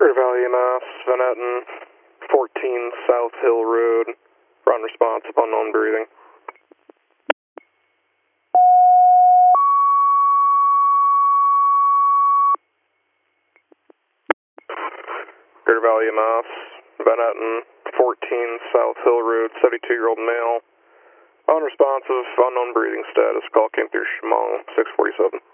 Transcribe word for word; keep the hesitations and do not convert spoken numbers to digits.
Greater Valley E M S, Van Etten, fourteen South Hill Road, ground response upon unknown breathing. Greater Valley E M S, Van Etten, fourteen South Hill Road, seventy-two-year-old male, unresponsive, unknown breathing status, call came through Chemung, six forty-seven.